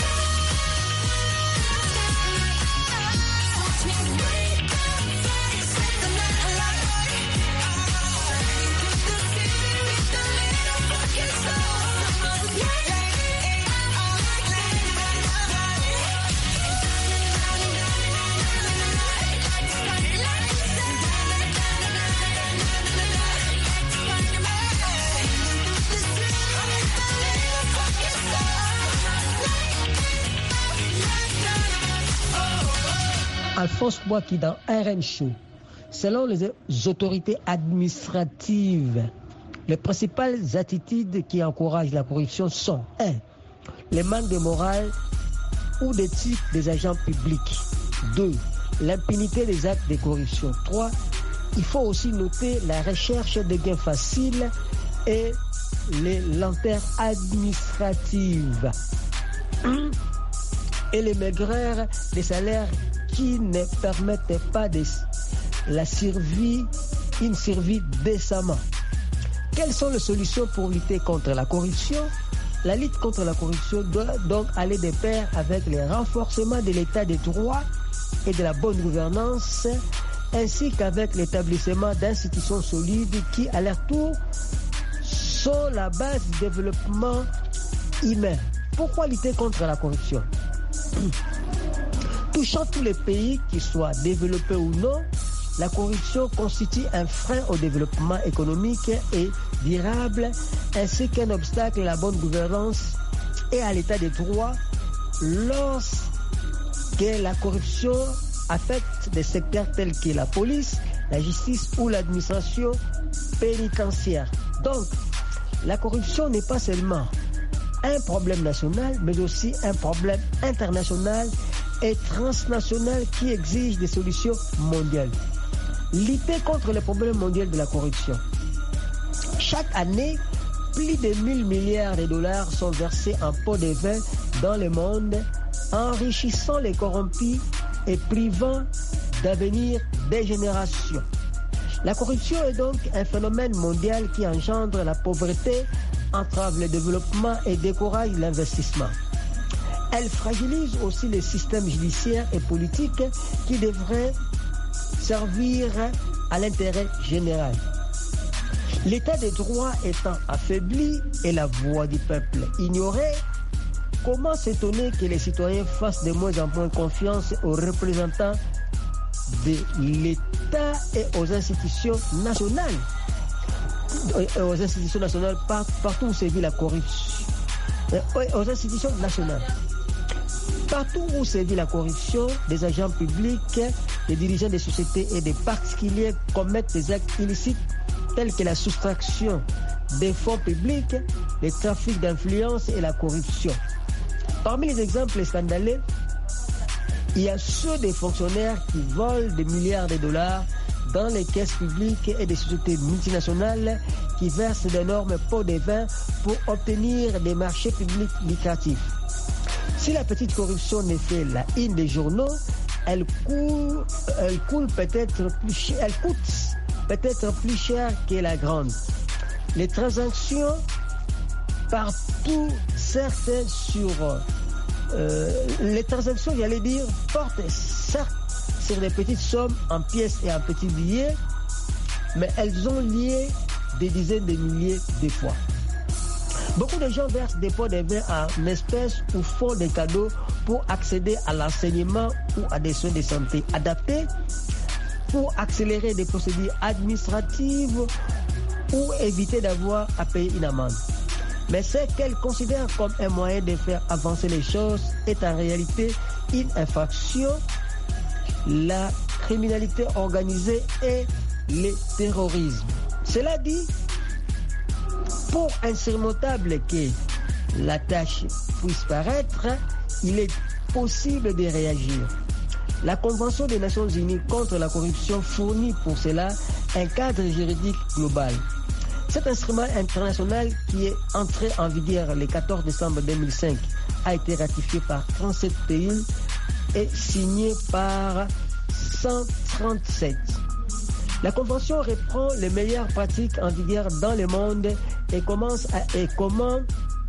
[SPEAKER 4] watch me bring down fire, set the night alight. Shining through the city with a little funky soul. Light it up like
[SPEAKER 20] Alphonse Boaki dans R M Show. Selon les autorités administratives, les principales attitudes qui encouragent la corruption sont un. Le manque de morale ou d'éthique des agents publics. deux. L'impunité des actes de corruption. trois. Il faut aussi noter la recherche de gains faciles et les lenteurs administratives. Et les maigreurs des salaires qui ne permettent pas de la survie, une survie décemment. Quelles sont les solutions pour lutter contre la corruption? La lutte contre la corruption doit donc aller de pair avec le renforcement de l'état de droit et de la bonne gouvernance, ainsi qu'avec l'établissement d'institutions solides qui, à leur tour, sont la base du développement humain. Pourquoi lutter contre la corruption? Touchant tous les pays, qu'ils soient développés ou non, la corruption constitue un frein au développement économique et durable, ainsi qu'un obstacle à la bonne gouvernance et à l'état de droit lorsque la corruption affecte des secteurs tels que la police, la justice ou l'administration pénitentiaire. Donc, la corruption n'est pas seulement un problème national, mais aussi un problème international et transnational qui exige des solutions mondiales. Lutter contre le problème mondial de la corruption. Chaque année, plus de mille milliards de dollars sont versés en pots de vin dans le monde, enrichissant les corrompus et privant d'avenir des générations. La corruption est donc un phénomène mondial qui engendre la pauvreté, entrave le développement et décourage l'investissement. Elle fragilise aussi le système judiciaire et politique qui devrait servir à l'intérêt général. L'état de droit étant affaibli et la voix du peuple ignorée, comment s'étonner que les citoyens fassent de moins en moins confiance aux représentants de l'État et aux institutions nationales, aux institutions nationales par, partout où sévit la corruption, aux institutions nationales. Partout où sévit la corruption, des agents publics, des dirigeants des sociétés et des particuliers commettent des actes illicites tels que la soustraction des fonds publics, les trafics d'influence et la corruption. Parmi les exemples scandaleux, il y a ceux des fonctionnaires qui volent des milliards de dollars dans les caisses publiques et des sociétés multinationales qui versent d'énormes pots de vin pour obtenir des marchés publics lucratifs. Si la petite corruption n'est fait la une des journaux, elle coule, elle coule peut-être plus cher, elle coûte peut-être plus cher que la grande. Les transactions partout, certes sur euh, les transactions, j'allais dire, portent certes sur des petites sommes en pièces et en petits billets, mais elles ont lié des dizaines de milliers de fois. Beaucoup de gens versent des pots de vin en espèces ou font des cadeaux pour accéder à l'enseignement ou à des soins de santé adaptés, pour accélérer des procédures administratives ou éviter d'avoir à payer une amende. Mais ce qu'elles considèrent comme un moyen de faire avancer les choses est en réalité une infraction, la criminalité organisée et le terrorisme. Cela dit, pour insurmontable que la tâche puisse paraître, il est possible de réagir. La Convention des Nations Unies contre la corruption fournit pour cela un cadre juridique global. Cet instrument international qui est entré en vigueur le quatorze décembre deux mille cinq a été ratifié par trente-sept pays et signé par cent trente-sept. La Convention reprend les meilleures pratiques en vigueur dans le monde et commence à, et commence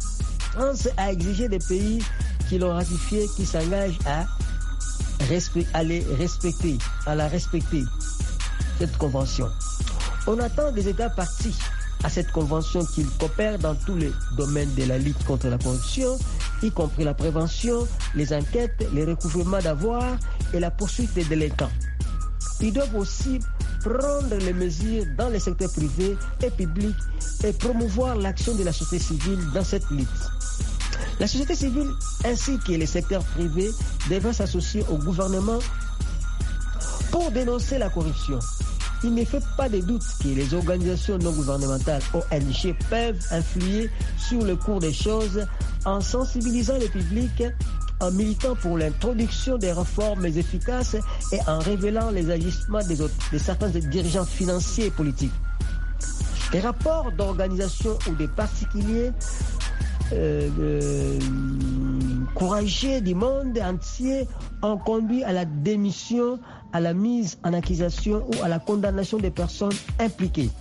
[SPEAKER 20] à exiger des pays qui l'ont ratifié qui s'engagent à, respect, à les respecter, à la respecter, cette Convention. On attend des États partis à cette Convention qu'ils coopèrent dans tous les domaines de la lutte contre la corruption, y compris la prévention, les enquêtes, les recouvrements d'avoirs et la poursuite des délinquants. Ils doivent aussi prendre les mesures dans les secteurs privés et publics et promouvoir l'action de la société civile dans cette lutte. La société civile ainsi que les secteurs privés devraient s'associer au gouvernement pour dénoncer la corruption. Il ne fait pas de doute que les organisations non gouvernementales O N G peuvent influer sur le cours des choses en sensibilisant le public, en militant pour l'introduction des réformes efficaces et en révélant les agissements des autres, de certains dirigeants financiers et politiques. Les rapports d'organisations ou des particuliers euh, euh, courageux du monde entier ont conduit à la démission, à la mise en accusation ou à la condamnation des personnes impliquées.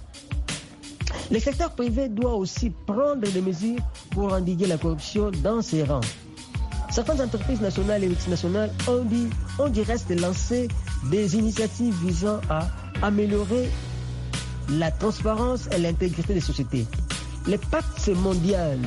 [SPEAKER 20] Le secteur privé doit aussi prendre des mesures pour endiguer la corruption dans ses rangs. Certaines entreprises nationales et multinationales ont dit, ont du reste lancé des initiatives visant à améliorer la transparence et l'intégrité des sociétés. Le pacte mondial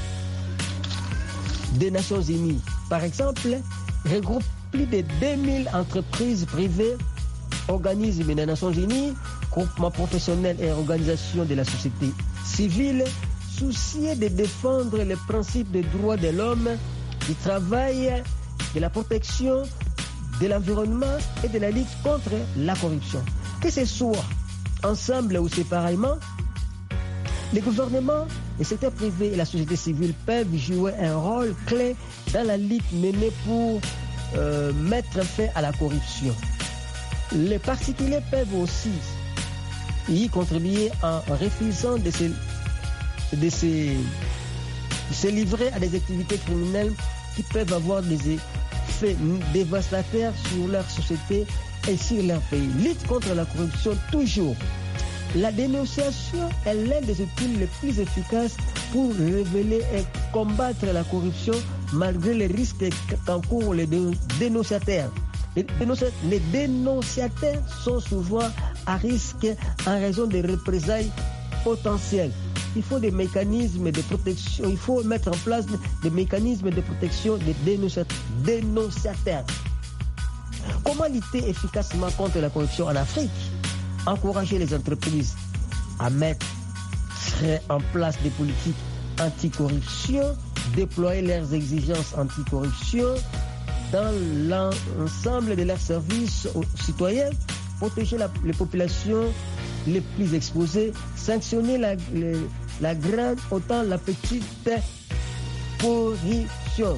[SPEAKER 20] des Nations Unies, par exemple, regroupe plus de deux mille entreprises privées, organismes des Nations Unies, groupements professionnels et organisations de la société civile, souciés de défendre les principes des droits de l'homme, du travail, de la protection, de l'environnement et de la lutte contre la corruption. Que ce soit ensemble ou séparément, les gouvernements, les secteurs privés et la société civile peuvent jouer un rôle clé dans la lutte menée pour euh, mettre fin à la corruption. Les particuliers peuvent aussi y contribuer en refusant de se, de se, de se livrer à des activités criminelles qui peuvent avoir des effets dévastateurs sur leur société et sur leur pays. Lutte contre la corruption toujours. La dénonciation est l'un des outils les plus efficaces pour révéler et combattre la corruption malgré les risques qu'encourent les dénonciateurs. Les dénonciateurs, les dénonciateurs sont souvent à risque en raison des représailles potentielles. Il faut des mécanismes de protection, il faut mettre en place des mécanismes de protection des dénonciateurs. Comment lutter efficacement contre la corruption en Afrique? Encourager les entreprises à mettre en place des politiques anticorruption, déployer leurs exigences anticorruption dans l'ensemble de leurs services aux citoyens, protéger la, les populations les plus exposées, sanctionner la, la, la grande autant la petite corruption.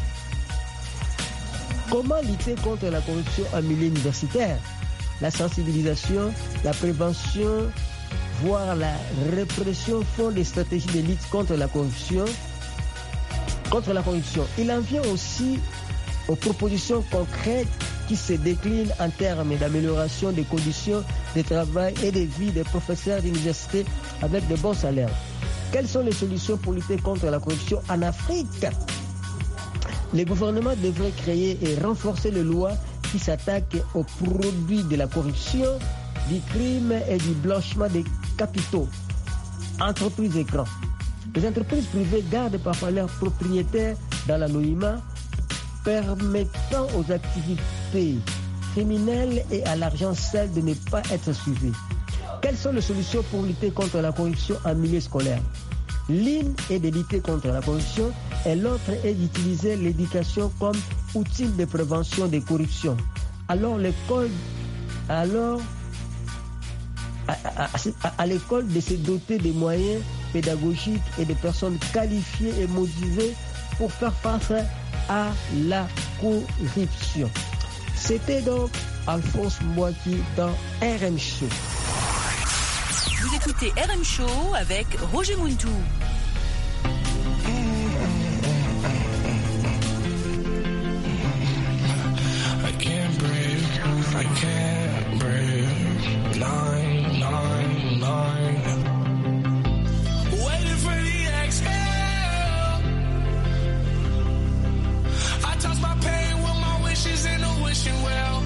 [SPEAKER 20] Comment lutter contre la corruption en milieu universitaire? La sensibilisation, la prévention, voire la répression font des stratégies de lutte contre la corruption. Contre la corruption. Il en vient aussi aux propositions concrètes qui se déclinent en termes d'amélioration des conditions de travail et de vie des professeurs d'université avec de bons salaires. Quelles sont les solutions pour lutter contre la corruption en Afrique? Les gouvernements devraient créer et renforcer les lois qui s'attaquent aux produits de la corruption, du crime et du blanchiment des capitaux. Entreprises et grands. Les entreprises privées gardent parfois leurs propriétaires dans l'anonymat, permettant aux activités criminelles et à l'argent sale de ne pas être suivies. Quelles sont les solutions pour lutter contre la corruption en milieu scolaire? L'une est de lutter contre la corruption et l'autre est d'utiliser l'éducation comme outil de prévention des corruptions. Alors l'école, alors à, à, à, à l'école de se doter des moyens pédagogiques et de personnes qualifiées et motivées pour faire face à la corruption. C'était donc Alphonse Mouaki dans R M Show.
[SPEAKER 5] Vous écoutez R M Show avec Roger Muntu.
[SPEAKER 4] I can't breathe, I can't breathe. Nine, nine, nine. Waiting for the exhale. I toss my pain with my wishes in a wishing well.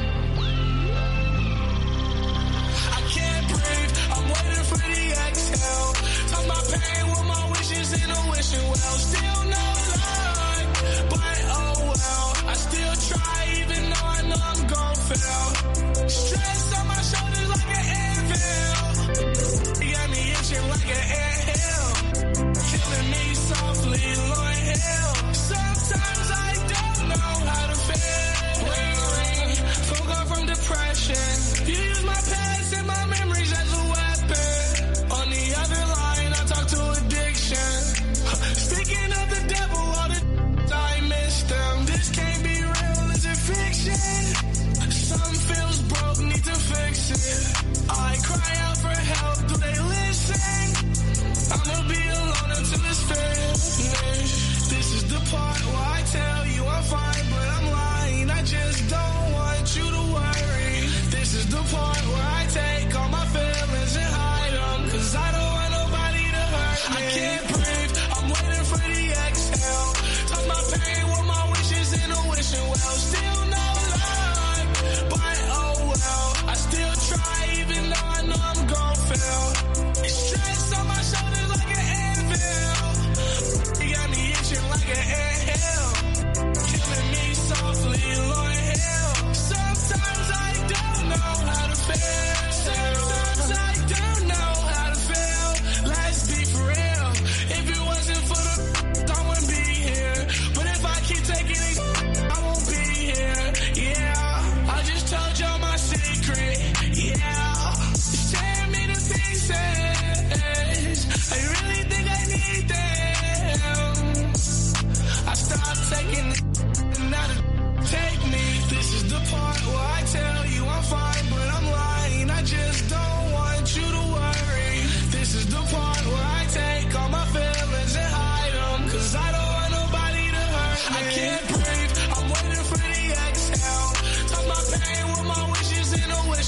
[SPEAKER 4] I can't breathe, I'm waiting for the exhale. Toss my pain with my wishes in a wishing well. Still no luck, but oh well. I still try even though I know I'm gon' fail. Stress on my shoulders like an anvil. You got me itching like an anthill. Killing me softly, Lord hell. Sometimes I don't know how to feel. Ring, ring, phone call from depression. You use my past and my memories as a weapon. On the other line, I talk to addiction. Speaking of the devil, all the I miss them. This can't be real, is it fiction? Some feels broke, need to fix it. I cry out for help, do they listen? I'ma be alone until it's finished. This is the part where I tell you I'm fine, but I'm lying. I just don't want you to worry. This is the part where I take all my feelings and hide them, cause I don't want nobody to hurt me. I can't breathe, I'm waiting for the exhale. Toss my pain with my wishes in a wishing well. Still no luck, but oh well. I still try even though I know I'm gone.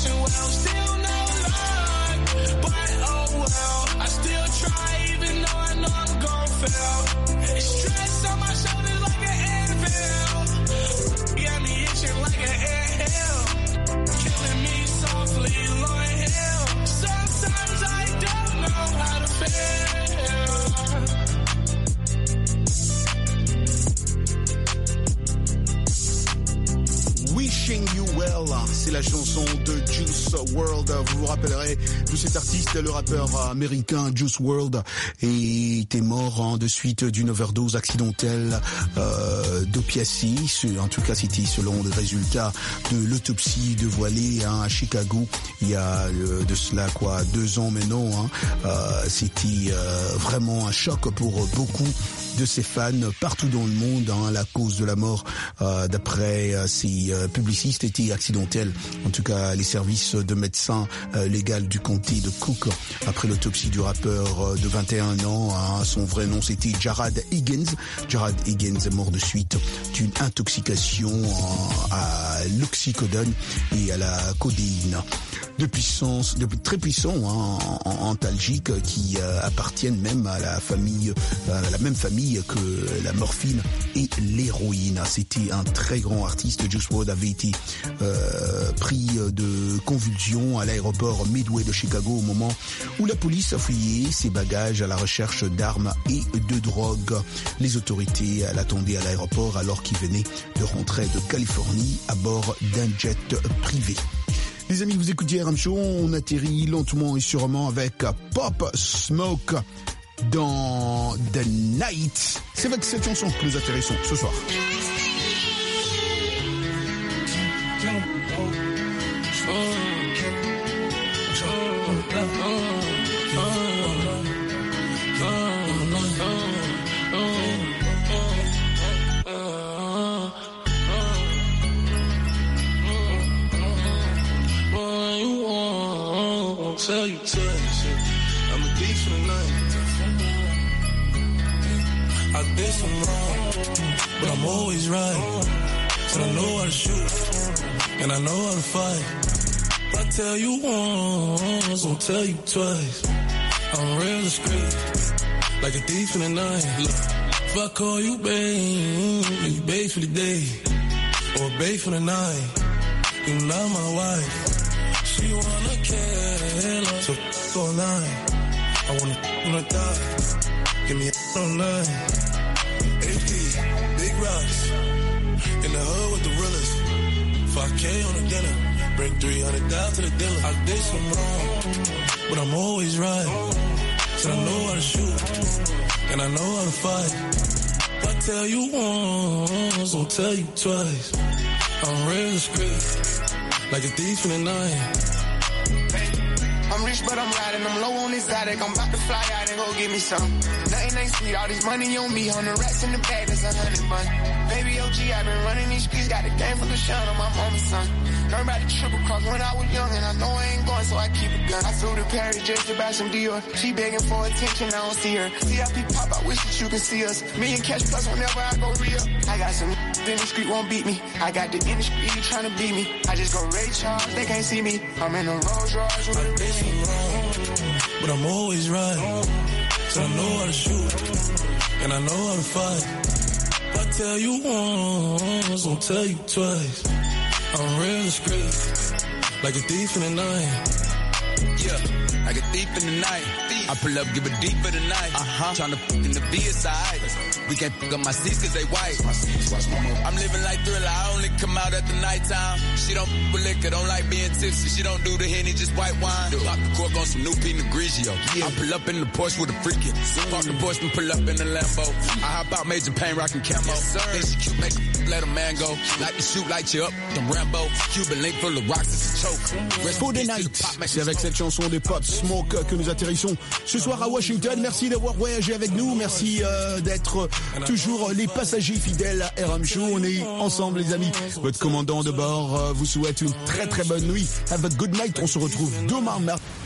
[SPEAKER 4] wishing well, still no luck. But oh well, I still try even though I know I'm gon' fail. Stress on my shoulders like an anvil. Got me itching like an anthill. Killing me softly, Lord hell. Sometimes I don't know how to feel.
[SPEAKER 3] Wishing You Well, c'est la chanson de Juice world. Vous vous rappellerez de cet artiste, le rappeur américain Juice world, et était mort hein, de suite d'une overdose accidentelle euh, d'opiacés. En tout cas, c'était selon les résultats de l'autopsie dévoilée hein, à Chicago il y a euh, de cela quoi deux ans maintenant. Hein. Euh, c'était euh, vraiment un choc pour beaucoup de ses fans partout dans le monde. Hein, la cause de la mort, euh, d'après euh, ses euh, publicistes, était accidentelle. En tout cas, les services de médecins euh, légaux du comté de Cook, après l'autopsie du rappeur euh, de vingt et un ans, hein, son vrai nom c'était Jarad Higgins. Jarad Higgins est mort de suite d'une intoxication euh, à l'oxycodone et à la codéine. De puissance, de très puissants, hein, antalgiques qui euh, appartiennent même à la famille, à la même famille que la morphine et l'héroïne. C'était un très grand artiste. Juice world avait été euh, pris de convulsions à l'aéroport Midway de Chicago au moment où la police a fouillé ses bagages à la recherche d'armes et de drogue. Les autorités l'attendaient à l'aéroport alors qu'il venait de rentrer de Californie à bord d'un jet privé. Les amis, vous écoutez R M Show, on atterrit lentement et sûrement avec Pop Smoke dans The Night. C'est avec cette chanson que nous atterrissons ce soir.
[SPEAKER 4] Tell you twice, yeah. I'm a thief for the night. I did some wrong, but I'm always right. Said I know how to shoot, and I know how to fight. If I tell you once, I'll tell you twice. I'm real discreet, like a thief in the night. Look, if I call you babe, you babe for the day, or babe for the night. You're not my wife. She wanna kill her, so f*** all night. I wanna f*** wanna die. Give me a all night. H D, big rocks. In the hood with the realest. five K on the dinner. Bring three hundred down to the dealer. I did some wrong, but I'm always right. Said I know how to shoot, and I know how to fight. If I tell you once, I'll tell you twice. I'm real discreet, like a thief in the night.
[SPEAKER 21] I'm rich, but I'm riding. I'm low on exotic. I'm about to fly out and go get me some. Nothing ain't sweet. All this money on me. On the racks in the bag, that's a hundred bun. Baby O G, I've been running these streets. Got the game from the shine on my mama's son. Learned about the triple cross when I was young, and I know I ain't going, so I keep a gun. I flew to Paris just to buy some Dior. She begging for attention, I don't see her. C I P pop, I wish that you could see us. Me and Cash Plus whenever I go real. I got some in the street won't beat me. I got the industry trying to beat me. I just go Ray Charles, they can't see me. I'm in a Rolls Royce with a Ray
[SPEAKER 4] wrong, but I'm always right. So I know how to shoot, and I know how to fight. If I tell you once, I'll tell you twice. I'm real discreet, like a thief in the night.
[SPEAKER 18] Yeah, like a thief in the night. I pull up, give a deep for the night. Uh-huh. Tryna fuck in the V S I. We can't fuck up my seats cause they white. I'm living like Thriller, I only come out at the nighttime. She don't fuck with liquor, don't like being tipsy. She don't do the Henny, just white wine. Pop the cork on some new Pinot Grigio. I pull up in the Porsche with a freakin'. Park the Porsche and pull up in the Lambo. I hop out, Major Payne, rockin' camo. Then she cute, make a let a man go. Like to shoot, light you up, them Rambo. Cuban link full of rocks, it's a choke.
[SPEAKER 3] For the Night, c'est avec cette chanson des Pop Smoke que nous atterrissons ce soir à Washington. Merci d'avoir voyagé avec nous. Merci euh, d'être toujours les passagers fidèles à R M Show. On est ensemble, les amis. Votre commandant de bord euh, vous souhaite une très très bonne nuit. Have a good night. On se retrouve demain matin.